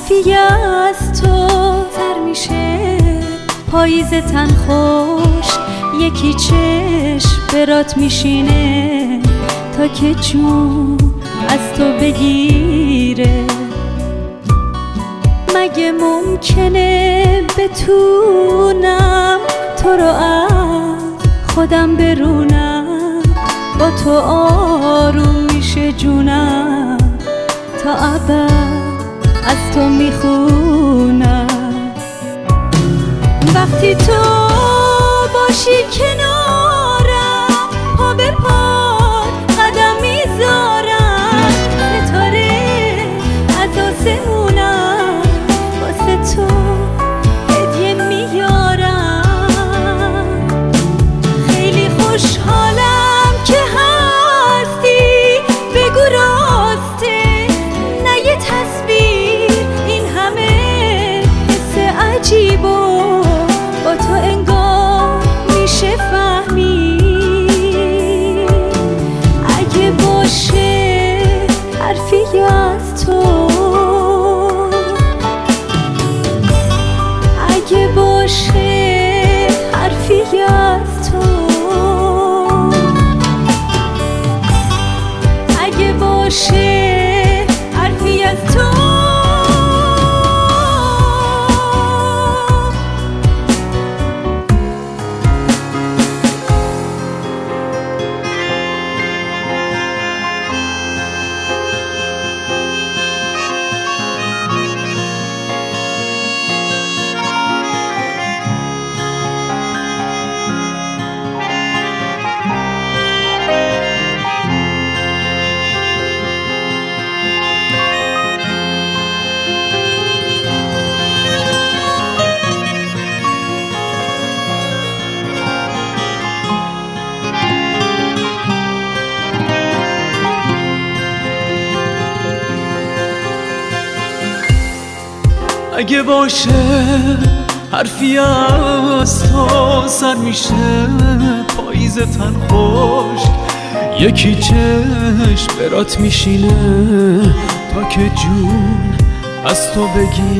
حرفی از تو تر میشه، پاییز تن خوش یکی چشم برات میشینه تا که جون از تو بگیره. مگه ممکنه بتونم تو رو از خودم برونم، با تو آروم میشه جونم، تا ابد از تو میخونم. وقتی تو باشی کنارم، پا به پا قدم میذارم، ستاره از آسمونم واسه تو هدیه میارم. خیلی خوشحالم که هستی، بگو راسته نه یه تصویر، این همه حس عجیب و با تو انگار میشه فهمید. اگه باشه حرفی از تو، اگه باشه حرفی از تو، اگه باشه حرفی از تو. اگه باشه حرفی از تو سر میشه، پاییز تن خشک یکی چشم برات میشینه تا که جون از تو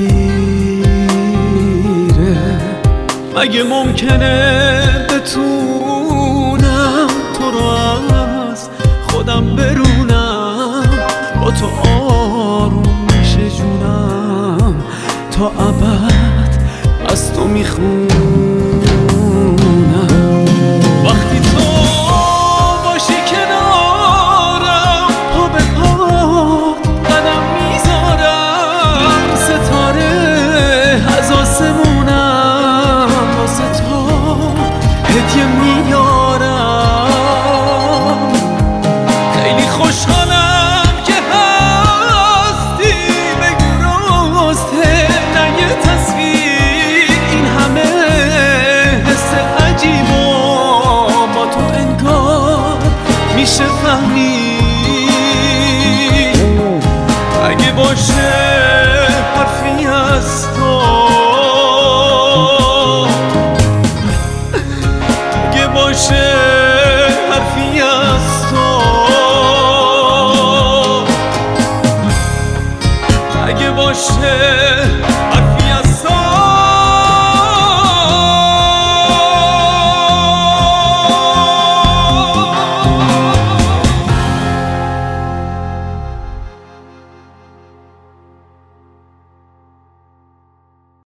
بگیره. مگه ممکنه بتونم تو رو از خودم برونم، با تو آروم میشه جونم، تا ابد از تو میخونم.